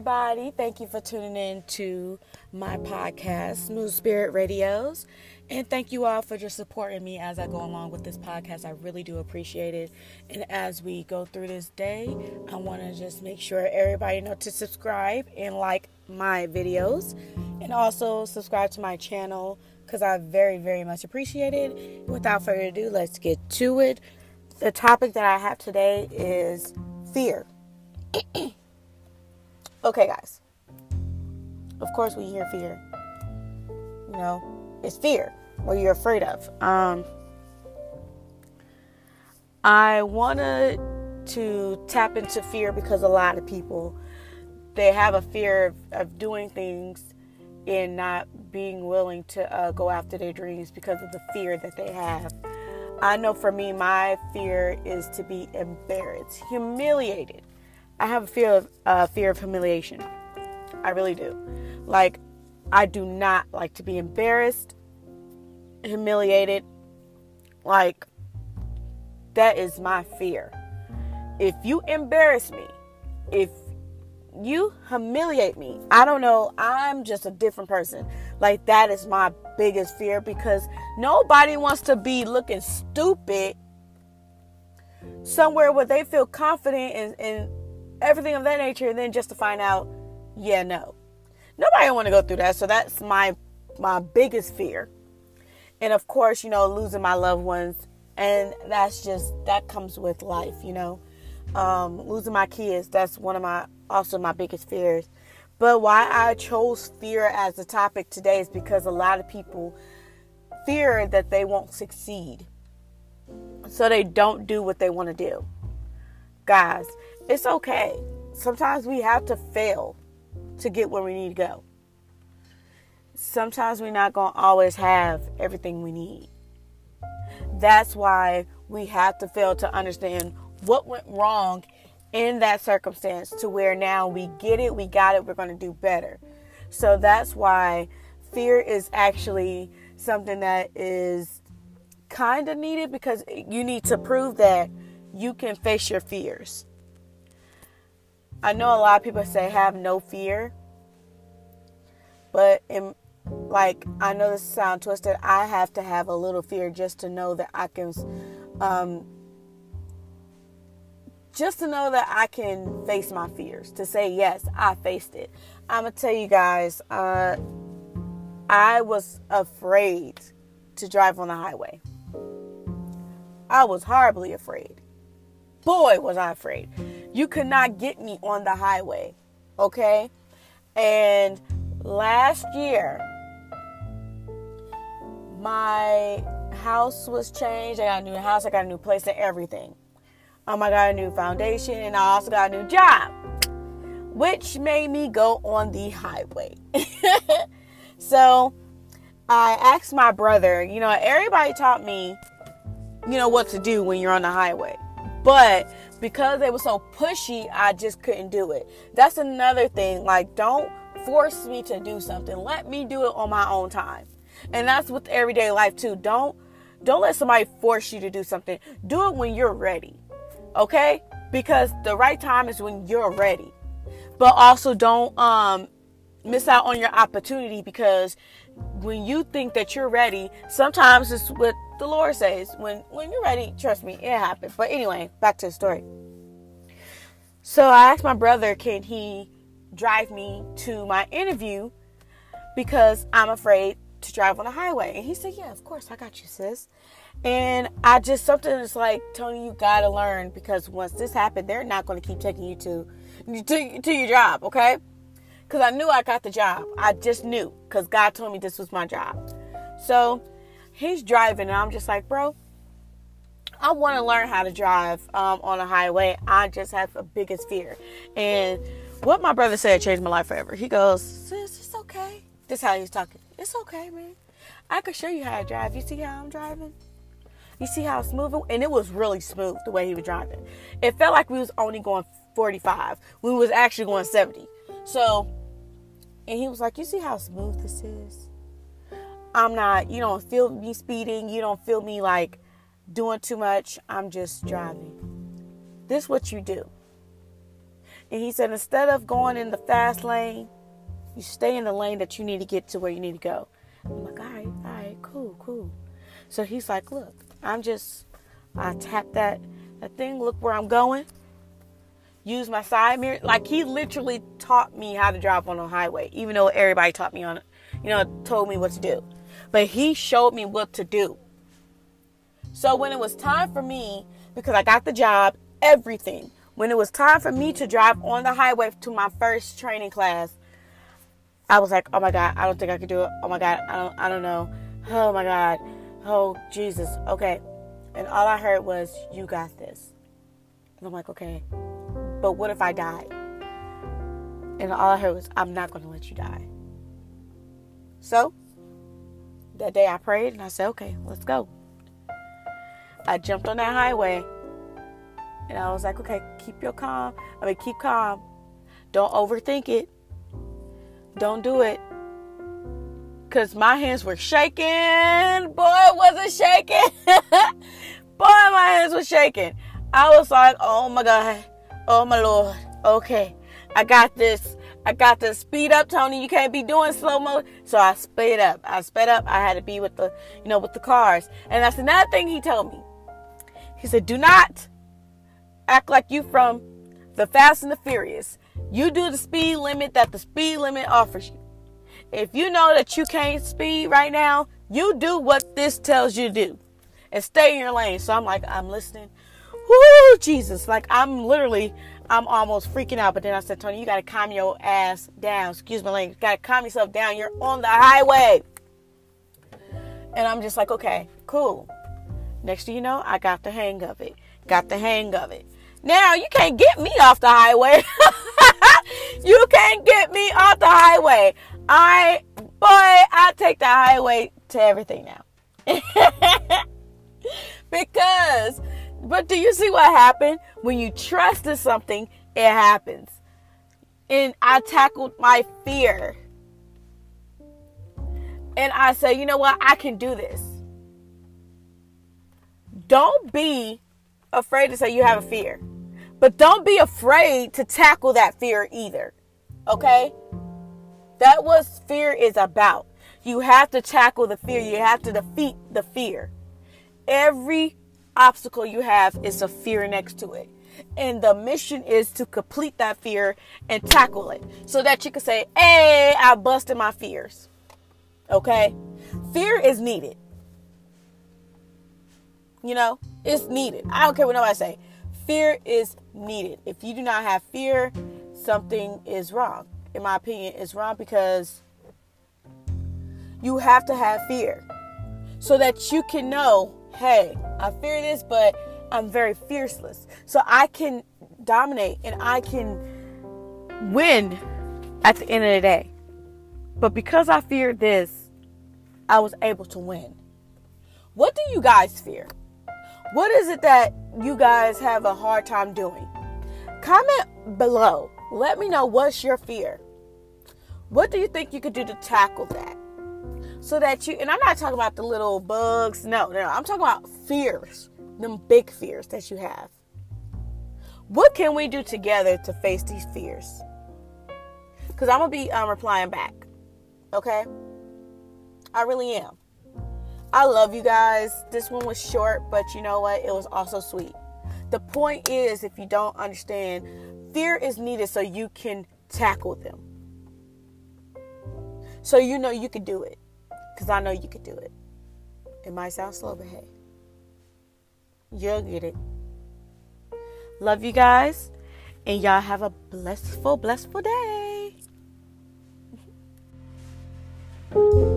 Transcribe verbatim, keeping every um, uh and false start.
everybody. Thank you for tuning in to my podcast, Smooth Spirit Radios. And thank you all for just supporting me as I go along with this podcast. I really do appreciate it. And as we go through this day, I want to just make sure everybody know to subscribe and like my videos. And also subscribe to my channel because I very, very much appreciate it. Without further ado, let's get to it. The topic that I have today is fear. Okay, guys. Of course, we hear fear. You know, it's fear. What you're afraid of. Um, I wanted to tap into fear because a lot of people, they have a fear of, of doing things and not being willing to uh, go after their dreams because of the fear that they have. I know for me, my fear is to be embarrassed, humiliated. I have a fear of uh, fear of humiliation. I really do. Like, I do not like to be embarrassed, humiliated. Like, that is my fear. If you embarrass me, if you humiliate me, I don't know, I'm just a different person. Like, that is my biggest fear because nobody wants to be looking stupid somewhere where they feel confident and, and everything of that nature, and then just to find out, yeah, no. Nobody want to go through that, so that's my my biggest fear. And of course, you know, losing my loved ones, and that's just, that comes with life, you know. Um, losing my kids, that's one of my, also my biggest fears. But why I chose fear as a topic today is because a lot of people fear that they won't succeed. So they don't do what they want to do. Guys, it's okay. Sometimes we have to fail to get where we need to go. Sometimes we're not going to always have everything we need. That's why we have to fail to understand what went wrong in that circumstance to where now we get it, we got it, we're going to do better. So that's why fear is actually something that is kind of needed because you need to prove that you can face your fears. I know a lot of people say have no fear, but in, like, I know this sounds twisted. I have to have a little fear just to know that I can, um, just to know that I can face my fears. To say, yes, I faced it. I'm going to tell you guys, uh, I was afraid to drive on the highway. I was horribly afraid. Boy, was I afraid. You could not get me on the highway. Okay? And last year, my house was changed. I got a new house. I got a new place and everything. Um, I got a new foundation. And I also got a new job. Which made me go on the highway. So, I asked my brother. You know, everybody taught me, you know, what to do when you're on the highway. But because they were so pushy, I just couldn't do it. That's another thing. Like, don't force me to do something. Let me do it on my own time. And that's with everyday life too. Don't don't let somebody force you to do something. Do it when you're ready. Okay? Because the right time is when you're ready. But also don't um miss out on your opportunity because when you think that you're ready, sometimes it's what the Lord says. When when you're ready, trust me, it happens. But anyway, back to the story. So I asked my brother, can he drive me to my interview because I'm afraid to drive on the highway. And he said, yeah, of course, I got you, sis. And I just, something is like, Tony, you got to learn because once this happened, they're not going to keep taking you to, to, to your job, okay? Because I knew I got the job. I just knew because God told me this was my job. So he's driving and I'm just like, bro, I want to learn how to drive um, on a highway. I just have the biggest fear. And what my brother said changed my life forever. He goes, sis, it's okay. This is how he's talking. It's okay, man. I could show you how to drive. You see how I'm driving? You see how it's moving? And it was really smooth the way he was driving. It felt like we was only going forty-five. We was actually going seventy. So, and he was like, you see how smooth this is? I'm not, you don't feel me speeding. You don't feel me like doing too much. I'm just driving. This is what you do. And he said, instead of going in the fast lane, you stay in the lane that you need to get to where you need to go. I'm like, all right, all right, cool, cool. So he's like, look, I'm just, I tap that, that thing, look where I'm going. Use my side mirror. Like, he literally taught me how to drive on the highway, even though everybody taught me on it, you know, told me what to do. But he showed me what to do. So when it was time for me, because I got the job, everything, when it was time for me to drive on the highway to my first training class, I was like, oh my God, I don't think I could do it. Oh my God, I don't, I don't know. Oh my God. Oh, Jesus. Okay. And all I heard was, you got this. And I'm like, okay, but what if I died? And all I heard was, I'm not going to let you die. So that day I prayed and I said, okay, let's go. I jumped on that highway and I was like, okay, keep your calm. I mean, keep calm. Don't overthink it. Don't do it. Because my hands were shaking. Boy, it wasn't shaking. Boy, my hands were shaking. I was like, oh my God. Oh my Lord. Okay. I got this. I got to speed up, Tony. You can't be doing slow mo. So I sped up. I sped up. I had to be with the, you know, with the cars. And that's another thing he told me. He said, do not act like you from the Fast and the Furious. You do the speed limit that the speed limit offers you. If you know that you can't speed right now, you do what this tells you to do and stay in your lane. So I'm like, I'm listening. Woo, Jesus. Like, I'm literally, I'm almost freaking out. But then I said, Tony, you got to calm your ass down. Excuse my language. You got to calm yourself down. You're on the highway. And I'm just like, okay, cool. Next thing you know, I got the hang of it. Got the hang of it. Now, you can't get me off the highway. You can't get me off the highway. I, boy, I take the highway to everything now. Because, but do you see what happened? When you trust in something, it happens. And I tackled my fear. And I said, you know what? I can do this. Don't be afraid to say you have a fear. But don't be afraid to tackle that fear either. Okay? That's what fear is about. You have to tackle the fear. You have to defeat the fear. Every obstacle you have is a fear next to it. And the mission is to complete that fear and tackle it. So that you can say, hey, I busted my fears. Okay? Fear is needed. You know, it's needed. I don't care what nobody say. Fear is needed. If you do not have fear, something is wrong. In my opinion, it's wrong because you have to have fear so that you can know, hey, I fear this, but I'm very fearless. So I can dominate and I can win at the end of the day. But because I feared this, I was able to win. What do you guys fear? What is it that you guys have a hard time doing? Comment below. Let me know what's your fear. What do you think you could do to tackle that? So that you, and I'm not talking about the little bugs. No, no, I'm talking about fears. Them big fears that you have. What can we do together to face these fears? Because I'm going to be um, replying back. Okay? I really am. I love you guys. This one was short, but you know what? It was also sweet. The point is, if you don't understand, fear is needed so you can tackle them. So you know you can do it. Because I know you can do it. It might sound slow, but hey. You'll get it. Love you guys. And y'all have a blissful, blissful day.